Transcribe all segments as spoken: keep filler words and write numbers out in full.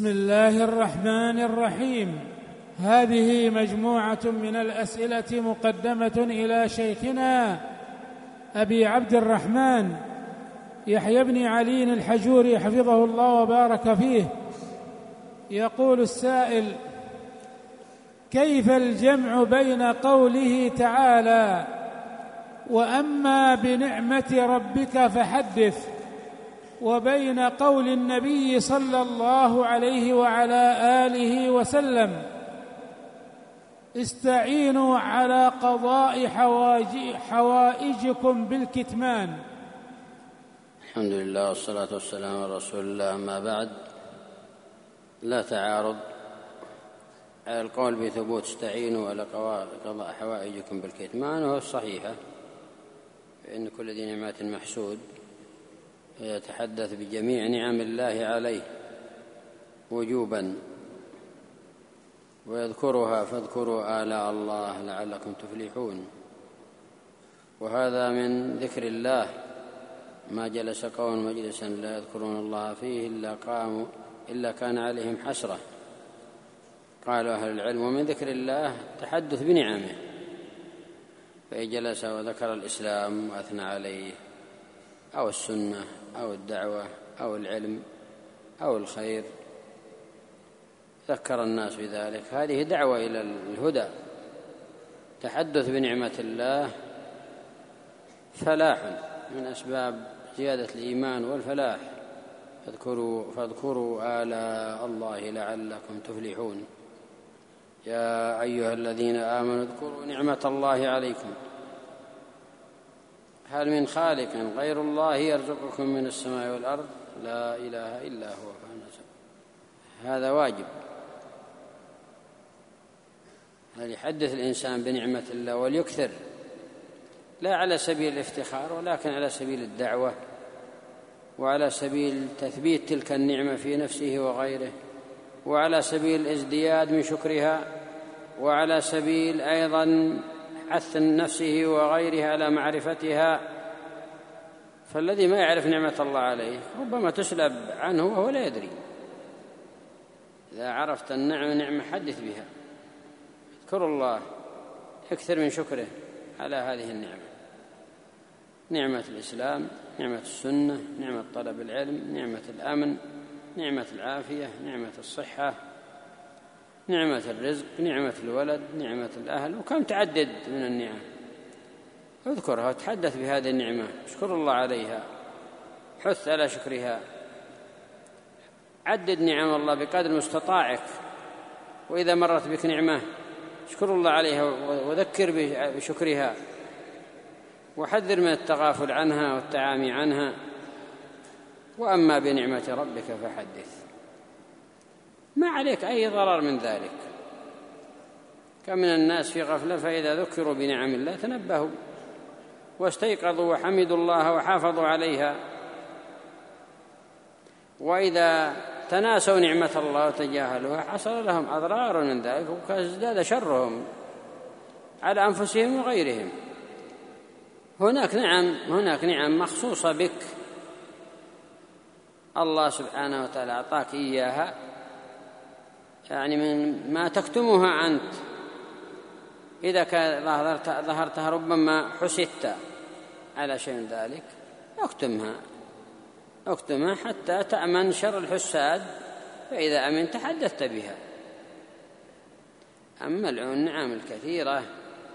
بسم الله الرحمن الرحيم. هذه مجموعة من الأسئلة مقدمة إلى شيخنا أبي عبد الرحمن يحيى بن علي الحجوري حفظه الله وبارك فيه. يقول السائل: كيف الجمع بين قوله تعالى وأما بنعمة ربك فحدث وبين قول النبي صلى الله عليه وعلى آله وسلم استعينوا على قضاء حوائجكم بالكتمان؟ الحمد لله والصلاة والسلام على رسول الله. أما بعد، لا تعارض على القول بثبوت استعينوا على قضاء حوائجكم بالكتمان، وهو الصحيحة، فإن كل ذي نعمة محسود يتحدث بجميع نعم الله عليه وجوبا ويذكرها، فاذكروا آلاء الله لعلكم تفلحون. وهذا من ذكر الله، ما جلس قوم مجلسا لا يذكرون الله فيه إلا قاموا إلا كان عليهم حسرة. قالوا أهل العلم: ومن ذكر الله تحدث بنعمه، فإن جلس وذكر الإسلام وأثنى عليه أو السنة أو الدعوة أو العلم أو الخير، ذكر الناس بذلك، هذه دعوة إلى الهدى. تحدث بنعمة الله فلاح من أسباب زيادة الإيمان والفلاح. فاذكروا, فاذكروا آلاء الله لعلكم تفلحون. يا أيها الذين آمنوا اذكروا نعمة الله عليكم، هل من خالق غير الله يرزقكم من السماء والأرض؟ لا إله إلا هو. هذا واجب، هل يحدث الإنسان بنعمة الله وليكثر، لا على سبيل الافتخار ولكن على سبيل الدعوة، وعلى سبيل تثبيت تلك النعمة في نفسه وغيره، وعلى سبيل الازدياد من شكرها، وعلى سبيل أيضا حث نفسه وغيرها على معرفتها. فالذي ما يعرف نعمة الله عليه ربما تسلب عنه وهو لا يدري. إذا عرفت النعمة نعمة حدث بها، اذكر الله، اكثر من شكره على هذه النعمة، نعمة الإسلام، نعمة السنة، نعمة طلب العلم، نعمة الأمن، نعمة العافية، نعمة الصحة، نعمة الرزق، نعمة الولد، نعمة الأهل، وكم تعدد من النعم. اذكرها وتحدث بهذه النعمة، اشكر الله عليها، حث على شكرها، عدد نعم الله بقدر مستطاعك. وإذا مرت بك نعمة اشكر الله عليها وذكر بشكرها، وحذر من التغافل عنها والتعامي عنها. وأما بنعمة ربك فحدث، ما عليك أي ضرر من ذلك. كم من الناس في غفلة، فإذا ذكروا بنعم الله تنبهوا واستيقظوا وحمدوا الله وحافظوا عليها، وإذا تناسوا نعمة الله وتجاهلوها حصل لهم أضرار من ذلك، وازداد شرهم على أنفسهم وغيرهم. هناك نعم هناك نعم مخصوصة بك، الله سبحانه وتعالى أعطاك إياها، يعني من ما تكتمها أنت. إذا ظهرتها ربما حسدت على شيء من ذلك، اكتمها اكتمها حتى تأمن شر الحساد، فإذا أمنت تحدثت بها. أما النعم الكثيرة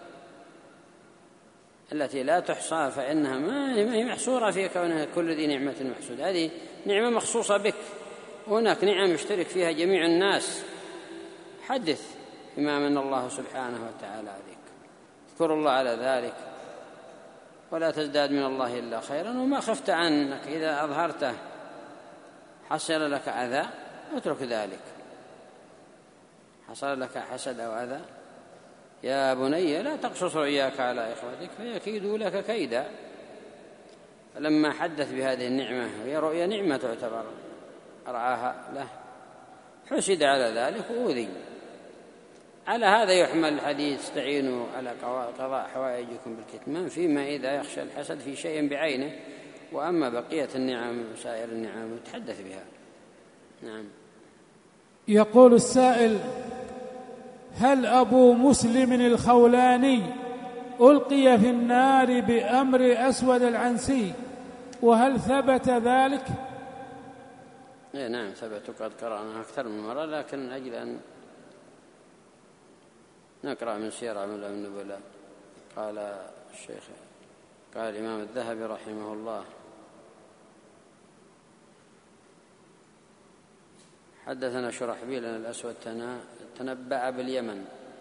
التي لا تحصى فإنها ما هي محصورة في كونها كل ذي نعمة محسود، هذه نعمة مخصوصة بك. هناك نعم يشترك فيها جميع الناس، حدث بما من الله سبحانه وتعالى عليك، اذكر الله على ذلك، ولا تزداد من الله إلا خيرا. وما خفت عنك إذا أظهرته حصل لك أذى اترك ذلك، حصل لك حسد أو أذى، يا بني لا تقصص رؤياك على إخوتك فيكيدوا لك كيدا. فلما حدث بهذه النعمة، وهي رؤيا نعمة تعتبر رعاها له، حسد على ذلك وأوذي. على هذا يحمل الحديث: استعينوا على قضاء حوائجكم بالكتمان، فيما إذا يخشى الحسد في شيء بعينه، وأما بقية النعم وسائر النعم تحدث بها. نعم. يقول السائل: هل أبو مسلم الخولاني ألقي في النار بأمر أسود العنسي، وهل ثبت ذلك؟ إيه نعم ثبت، وقد قرأنا أكثر من مرة، لكن من أجل أن نقرأ من سير أعمال النبلاء. قال الشيخ قال الإمام الذهبي رحمه الله: حدثنا شرحبيل أن الأسود تنبأ باليمن،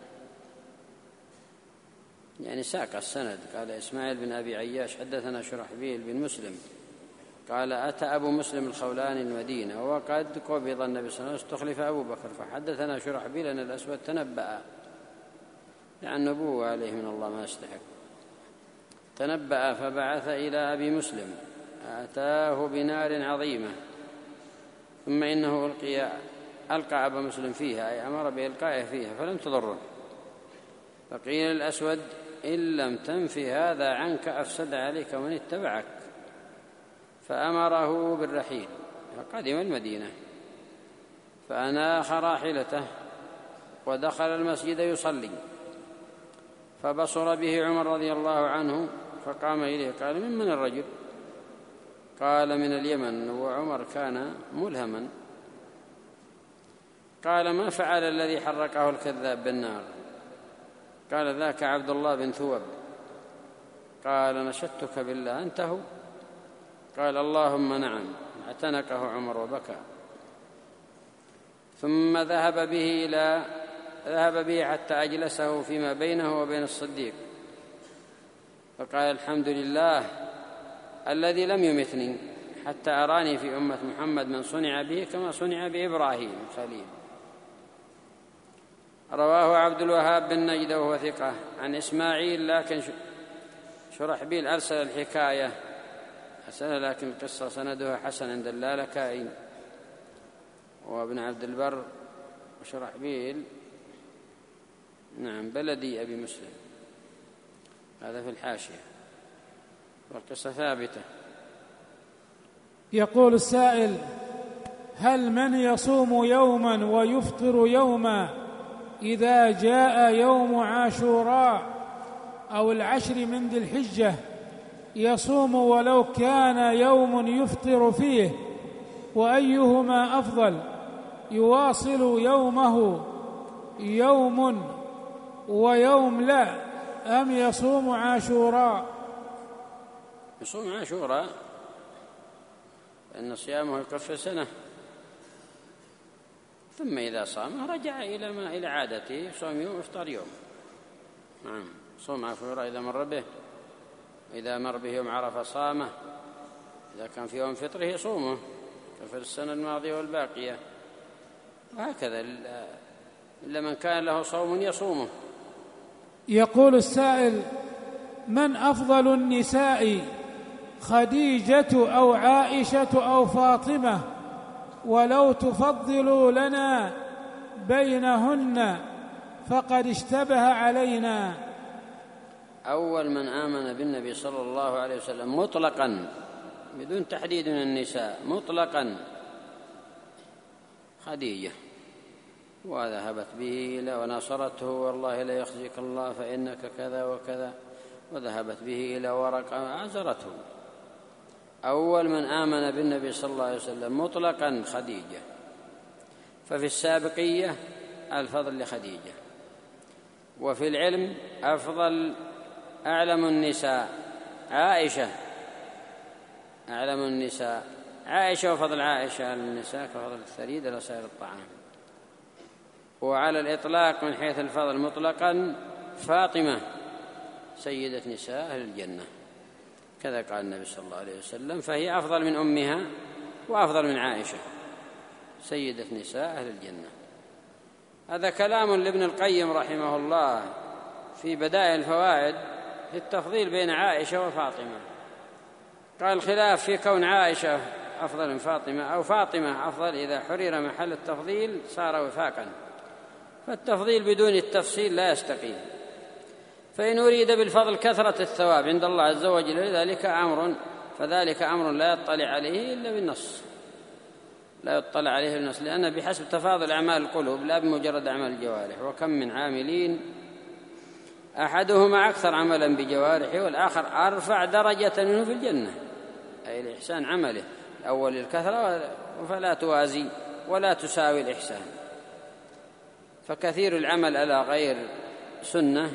يعني ساق السند. قال إسماعيل بن أبي عياش حدثنا شرحبيل بن مسلم قال: أتى أبو مسلم الخولاني المدينة وقد قبض النبي صلى الله عليه وسلم استخلف أبو بكر، فحدثنا شرحبيل أن الأسود تنبأ، يعني النبوة عليه من الله ما يستحق. تنبأ فبعث إلى أبي مسلم أتاه بنار عظيمة، ثم إنه ألقي ألقى أبا مسلم فيها، أي أمر بإلقائه فيها فلم تضره. فقيل الأسود: إن لم تنفي هذا عنك أفسد عليك من اتبعك، فأمره بالرحيل. فقدم المدينة فأناخ راحلته ودخل المسجد يصلي، فبصر به عمر رضي الله عنه فقام إليه قال: من من الرجل؟ قال: من اليمن. وعمر كان ملهما. قال: ما فعل الذي حرقه الكذاب بالنار؟ قال: ذاك عبد الله بن ثوب. قال: نشدتك بالله أنت هو؟ قال: اللهم نعم. اعتنقه عمر وبكى. ثم ذهب به إلى ذهب به حتى أجلسه فيما بينه وبين الصديق، فقال: الحمد لله الذي لم يمتني حتى أراني في أمة محمد من صنع به كما صنع بإبراهيم خليل. رواه عبد الوهاب بن نجد وهو ثقة عن إسماعيل، لكن شرحبيل أرسل الحكاية حسنة، لكن القصة سندها حسن عند اللالكائي وابن عبد البر. وشرحبيل نعم بلدي أبي مسلم، هذا في الحاشية، والقصة ثابتة. يقول السائل: هل من يصوم يوما ويفطر يوما إذا جاء يوم عاشوراء أو العشر من ذي الحجة يصوم ولو كان يوم يفطر فيه، وأيهما أفضل، يواصل يومه يوم ويوم لا، أم يصوم عاشوراء؟ يصوم عاشوراء فإن صيامه يكفر سنة، ثم إذا صام رجع إلى ما إلى عادته، صوم يوم وإفطار يوم. نعم صوم عاشوراء إذا مر به، إذا مر به يوم عرفة صامه، إذا كان في يوم فطره يصومه كفر السنة الماضية والباقية، وهكذا إلا من كان له صوم يصومه. يقول السائل: من أفضل النساء، خديجة أو عائشة أو فاطمة؟ ولو تفضلوا لنا بينهن فقد اشتبه علينا. أول من آمن بالنبي صلى الله عليه وسلم مطلقا بدون تحديد من النساء مطلقا خديجة، وذهبت به إلى وناصرته: والله لا يخزيك الله فإنك كذا وكذا. وذهبت به إلى ورقة عزرته. أول من آمن بالنبي صلى الله عليه وسلم مطلقا خديجة. ففي السابقية الفضل لخديجة، وفي العلم أفضل أعلم النساء عائشة، أعلم النساء عائشة، وفضل عائشة على النساء كفضل الثريد على سائر الطعام. وعلى الإطلاق من حيث الفضل مطلقا فاطمة سيدة نساء أهل الجنة، كذا قال النبي صلى الله عليه وسلم، فهي أفضل من أمها وأفضل من عائشة، سيدة نساء أهل الجنة. هذا كلام لابن القيم رحمه الله في بدائع الفوائد في التفضيل بين عائشة وفاطمة. قال: الخلاف في كون عائشة أفضل من فاطمة أو فاطمة أفضل إذا حرر محل التفضيل صار وفاقا، فالتفضيل بدون التفصيل لا يستقيم. فإن أريد بالفضل كثرة الثواب عند الله عز وجل، لذلك أمر فذلك أمر لا يطلع عليه إلا بالنص. لا يطلع عليه الناس، لأن بحسب تفاضل أعمال القلوب لا بمجرد أعمال الجوارح. وكم من عاملين أحدهما أكثر عملا بجوارحه والآخر أرفع درجة منه في الجنة، أي الإحسان عمله الأول الكثرة فلا توازي ولا تساوي الإحسان. فكثير العمل على غير سنة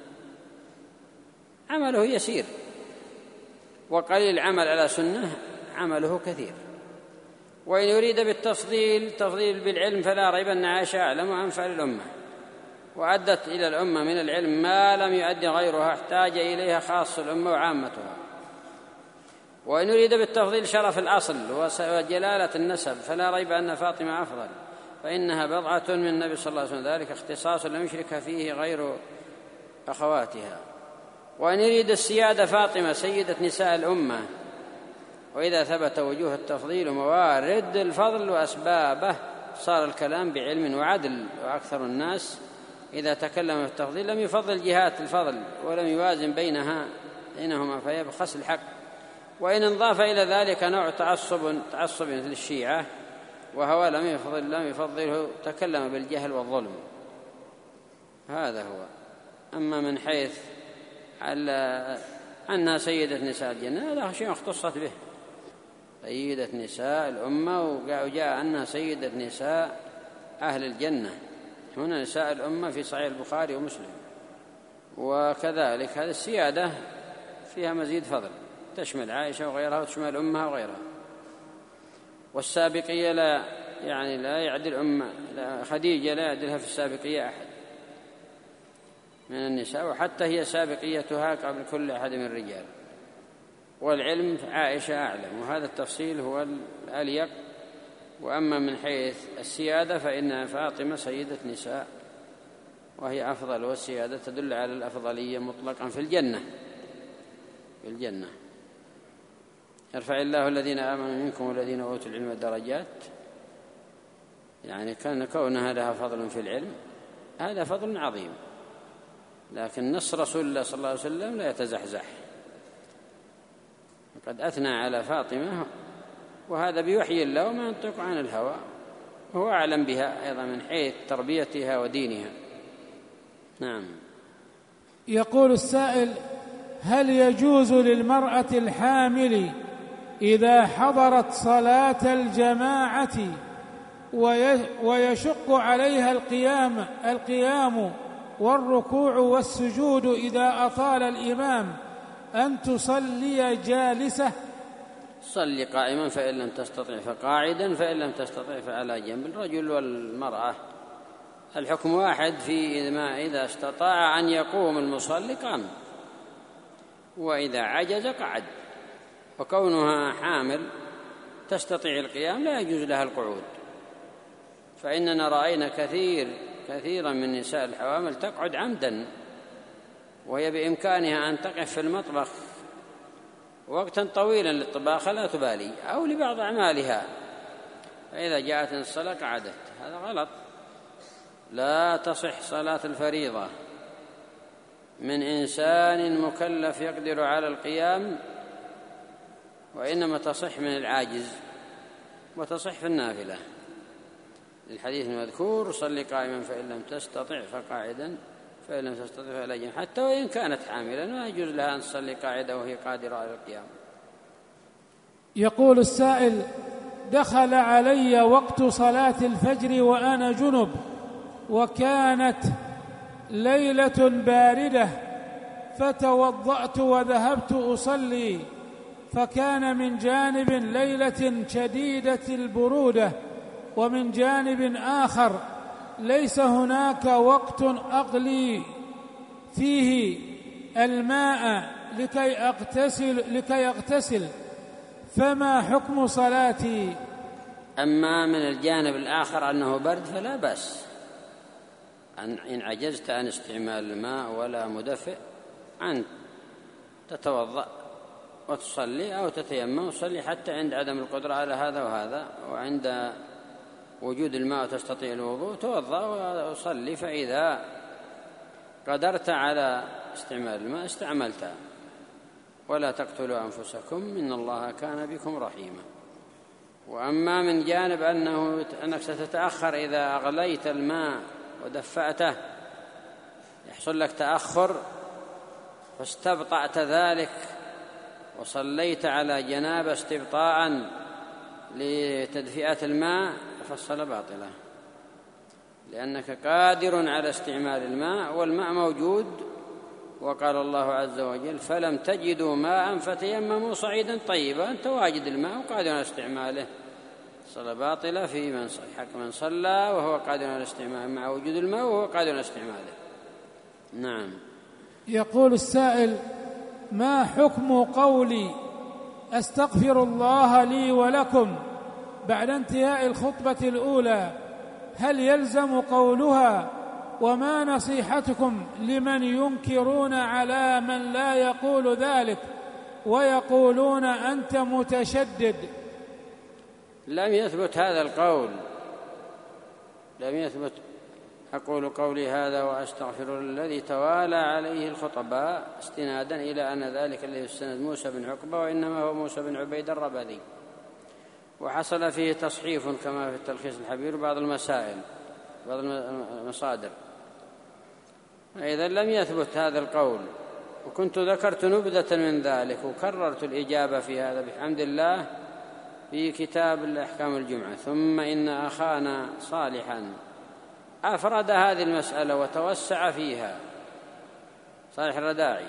عمله يسير، وقليل العمل على سنة عمله كثير. وإن يريد بالتفضيل تفضيل بالعلم فلا ريب أن عائشة أعلم وأنفع للأمة، وأدت إلى الأمة من العلم ما لم يؤدي غيرها، احتاج إليها خاص الأمة وعامتها. وإن يريد بالتفضيل شرف الأصل وجلالة النسب فلا ريب أن فاطمة أفضل، فإنها بضعة من النبي صلى الله عليه وسلم، ذلك اختصاص لم يشرك فيه غير أخواتها. وإن يريد السيادة فاطمة سيدة نساء الأمة، وإذا ثبت وجوه التفضيل وموارد الفضل وأسبابه صار الكلام بعلم وعدل. وأكثر الناس إذا تكلم في التفضيل لم يفضل جهات الفضل ولم يوازن بينها بينهما فيبخس الحق. وإن انضاف إلى ذلك نوع تعصب تعصب مثل الشيعة وهو لم يفضل لم يفضله تكلم بالجهل والظلم. هذا هو. أما من حيث على أنها سيدة نساء الجنة هذا شيء اختصت به، سيدة نساء الأمة، وجاء أنها سيدة نساء أهل الجنة. هنا نساء الأمة في صحيح البخاري ومسلم. وكذلك هذه السيادة فيها مزيد فضل، تشمل عائشة وغيرها وتشمل أمها وغيرها. والسابقية لا يعني لا يعدل أمة لا خديجة لا يعدلها في السابقية أحد من النساء، وحتى هي سابقيتها قبل كل أحد من الرجال. والعلم عائشة أعلم، وهذا التفصيل هو الأليق. وأما من حيث السيادة فإن فاطمة سيدة نساء وهي أفضل، والسيادة تدل على الأفضلية مطلقا في الجنة في الجنة يرفع الله الذين آمنوا منكم والذين أوتوا العلم درجات، يعني كان كونها لها فضل في العلم هذا فضل عظيم، لكن نص رسول الله صلى الله عليه وسلم لا يتزحزح. قد أثنى على فاطمة وهذا بوحي الله وما ينطق عن الهوى، وهو أعلم بها أيضا من حيث تربيتها ودينها. نعم. يقول السائل: هل يجوز للمرأة الحامل إذا حضرت صلاة الجماعة ويشق عليها القيام القيام والركوع والسجود إذا أطال الإمام أن تصلي جالسة؟ صلي قائما فإن لم تستطع فقاعدا، فإن لم تستطع فعلى جنب. الرجل والمرأة الحكم واحد في ما إذا استطاع أن يقوم المصلي قام، وإذا عجز قعد. وكونها حامل تستطيع القيام لا يجوز لها القعود، فإننا رأينا كثير كثيرا من نساء الحوامل تقعد عمدا، وهي بإمكانها أن تقف في المطبخ وقتا طويلا للطباخ لا تبالي أو لبعض أعمالها، فإذا جاءت الصلاة قعدت. هذا غلط. لا تصح صلاة الفريضة من إنسان مكلف يقدر على القيام، وإنما تصح من العاجز، وتصح في النافلة الحديث المذكور: صلي قائما فإن لم تستطع فقاعدا فإن لم تستطع فعلى جنب. حتى وإن كانت حاملا ما يجوز لها أن تصلي قاعدة وهي قادرة على القيام. يقول السائل: دخل علي وقت صلاة الفجر وأنا جنب، وكانت ليلة باردة، فتوضأت وذهبت أصلي، فكان من جانب ليلة شديدة البرودة، ومن جانب آخر ليس هناك وقت أغلي فيه الماء لكي أغتسل, لكي أغتسل فما حكم صلاتي؟ أما من الجانب الآخر أنه برد فلا بأس، إن عجزت عن استعمال الماء ولا مدفئ أن تتوضأ وتصلي أو تتيمم وتصلي حتى عند عدم القدرة على هذا وهذا، وعند وجود الماء وتستطيع الوضوء توضأ وصلي، فإذا قدرت على استعمال الماء استعملته. ولا تقتلوا أنفسكم إن الله كان بكم رحيما. وأما من جانب أنه أنك ستتأخر إذا أغليت الماء ودفأته يحصل لك تأخر فاستبطأت ذلك وصليت على جنابة استبطاء لتدفئة الماء فالصلاة باطلة، لأنك قادر على استعمال الماء والماء موجود، وقال الله عز وجل فلم تجدوا ماء فتيمموا صعيدا طيبا، أنت واجد الماء وقادر على استعماله. الصلاة باطلة في من حق من صلى وهو قادر على استعماله مع وجود الماء وهو قادر على استعماله. نعم. يقول السائل: ما حكم قولي أستغفر الله لي ولكم بعد انتهاء الخطبة الأولى؟ هل يلزم قولها؟ وما نصيحتكم لمن ينكرون على من لا يقول ذلك ويقولون أنت متشدد؟ لم يثبت هذا القول، لم يثبت أقول قولي هذا وأستغفر الذي توالى عليه الخطباء استنادا إلى أن ذلك الذي يستند موسى بن عقبة، وإنما هو موسى بن عبيد الربذي، وحصل فيه تصحيف كما في التلخيص الحبير بعض المسائل بعض المصادر. إذن لم يثبت هذا القول، وكنت ذكرت نبذة من ذلك وكررت الإجابة في هذا بحمد الله في كتاب الأحكام الجمعة. ثم إن أخانا صالحا أفرد هذه المسألة وتوسع فيها، صالح الرداعي،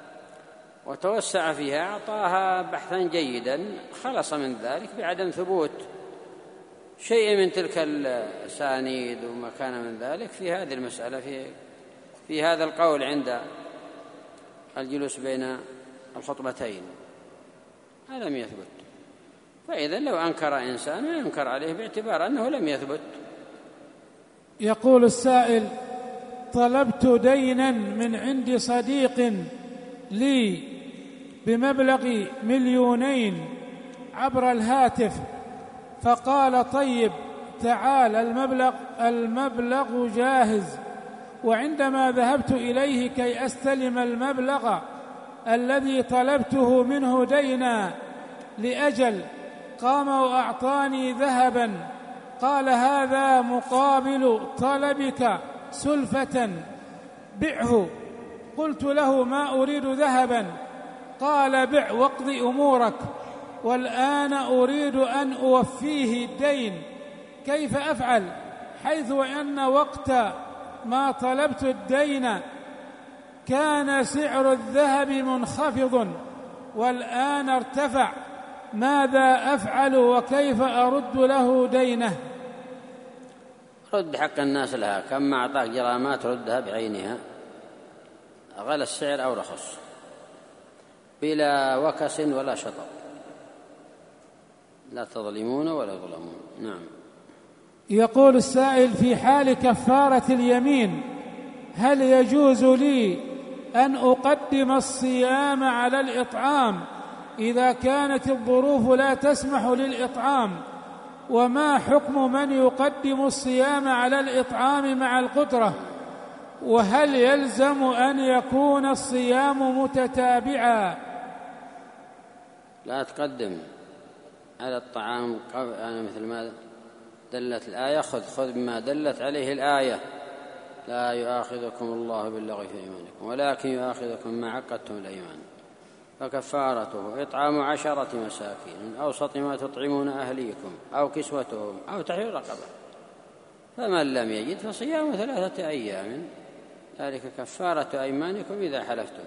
وتوسع فيها، أعطاها بحثا جيدا، خلص من ذلك بعدم ثبوت شيء من تلك الأسانيد وما كان من ذلك في هذه المسألة، في في هذا القول عند الجلوس بين الخطبتين لم يثبت. فإذا لو أنكر إنسان ما ينكر عليه باعتبار أنه لم يثبت. يقول السائل: طلبت دينا من عند صديق لي بمبلغ مليونين عبر الهاتف، فقال طيب تعال المبلغ المبلغ جاهز. وعندما ذهبت إليه كي أستلم المبلغ الذي طلبته منه دينا لأجل قام وأعطاني ذهبا، قال هذا مقابل طلبك سلفة بعه. قلت له ما أريد ذهبا، قال بع واقض أمورك، والآن أريد أن أوفيه الدين، كيف أفعل؟ حيث أن وقت ما طلبت الدين كان سعر الذهب منخفض والآن ارتفع، ماذا أفعل وكيف أرد له دينه؟ رد حق الناس لها، كما أعطاك جرامات ردها بعينها، غلى السعر أو رخص بلا وكس ولا شطط، لا تظلمون ولا يظلمون. نعم. يقول السائل: في حال كفارة اليمين هل يجوز لي أن أقدم الصيام على الإطعام إذا كانت الظروف لا تسمح للإطعام؟ وما حكم من يقدم الصيام على الإطعام مع القدرة؟ وهل يلزم أن يكون الصيام متتابعا؟ لا تقدم على الطعام أنا مثل ما دلت الآية، خذ خذ بما دلت عليه الآية، لا يؤاخذكم الله باللغو في أيمانكم ولكن يؤاخذكم ما عقدتم الأيمان، فكفارته إطعام عشرة مساكين من أوسط ما تطعمون أهليكم أو كسوتهم أو تحرير رقبة، فمن لم يجد فصيام ثلاثة أيام، ذلك كفارة أيمانكم إذا حلفتم.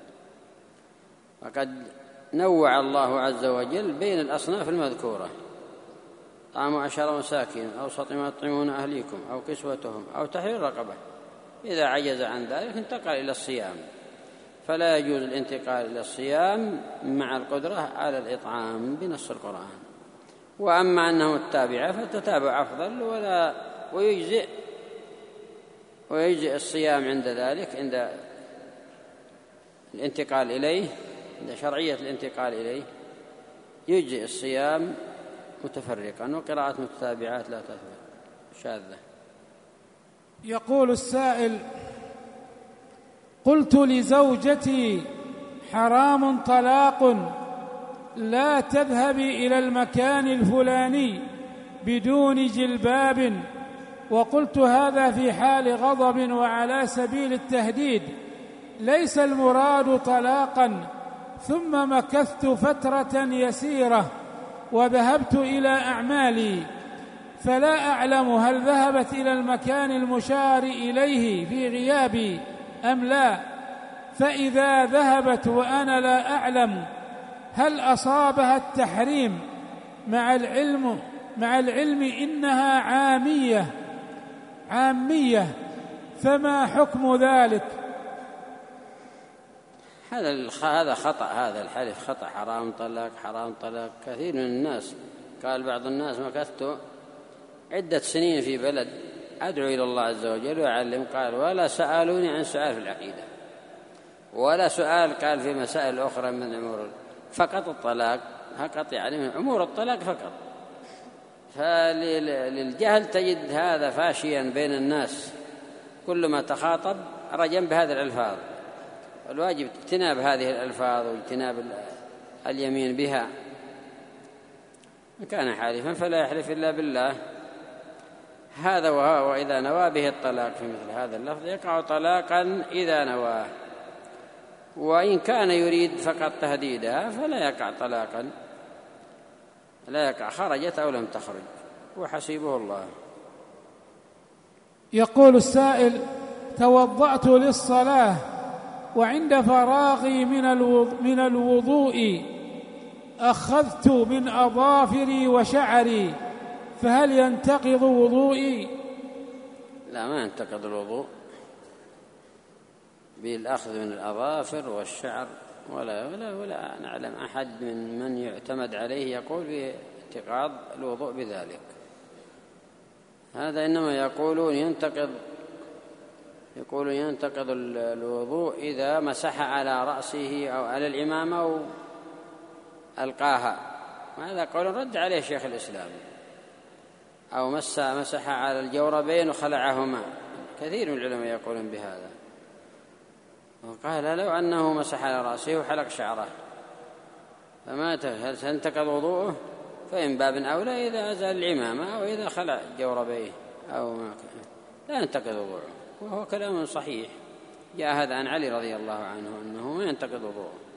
وقد نوع الله عز وجل بين الأصناف المذكورة: طعام عشر مساكين أوسط ما تطعمون أهليكم أو كسوتهم أو تحرير رقبة، إذا عجز عن ذلك انتقل إلى الصيام، فلا يجوز الانتقال إلى الصيام مع القدرة على الإطعام بنص القرآن. وأما أنه التابعة فالتتابع أفضل ولا ويجزئ ويجزئ الصيام عند ذلك، عند الانتقال إليه، عند شرعية الانتقال إليه يجزئ الصيام متفرقا، وقراءة متتابعات لا تثبت شاذة. يقول السائل: قلت لزوجتي حرام طلاق لا تذهبي إلى المكان الفلاني بدون جلباب، وقلت هذا في حال غضب وعلى سبيل التهديد، ليس المراد طلاقا. ثم مكثت فترة يسيرة وذهبت إلى أعمالي، فلا أعلم هل ذهبت إلى المكان المشار إليه في غيابي أم لا. فإذا ذهبت وأنا لا أعلم هل أصابها التحريم مع العلم مع العلم إنها عامية عامية فما حكم ذلك؟ هذا هذا خطأ، هذا الحلف خطأ، حرام طلاق حرام طلاق. كثير من الناس، قال بعض الناس مكثت عدة سنين في بلد أدعو إلى الله عز وجل وأعلم، قال ولا سألوني عن سؤال في العقيدة ولا سؤال قال في مسائل أخرى من أمور، فقط الطلاق فقط، يعني من أمور الطلاق فقط. فللجهل تجد هذا فاشيا بين الناس، كل ما تخاطب رجم بهذه الألفاظ. الواجب اجتناب هذه الألفاظ واجتناب اليمين بها. إن كان حالفا فلا يحلف إلا بالله. هذا وهو، وإذا نوى به الطلاق في مثل هذا اللفظ يقع طلاقا إذا نواه، وإن كان يريد فقط تهديدها فلا يقع طلاقا، لا يقع خرجت أو لم تخرج، وحسيبه الله. يقول السائل: توضأت للصلاة وعند فراغي من الوضوء أخذت من أظافري وشعري، فهل ينتقض وضوئي؟ لا، ما ينتقض الوضوء بالأخذ من الأظافر والشعر، ولا ولا ولا نعلم أحد من من يعتمد عليه يقول بانتقاض الوضوء بذلك. هذا إنما يقولون ينتقض يقولون ينتقض الوضوء إذا مسح على رأسه أو على العمامة أو ألقاها، وهذا قول رد عليه شيخ الإسلام. أو مسح على الجوربين وخلعهما، كثير من العلماء يقولون بهذا. وقال لو أنه مسح على رأسه وحلق شعره فمات هل سينتقض وضوءه؟ فإن باب أولى إذا أزال العمامة أو إذا خلع جوربيه أو ما كان لا ينتقض وضوءه، وهو كلام صحيح. جاء هذا عن علي رضي الله عنه أنه ما ينتقض وضوءه.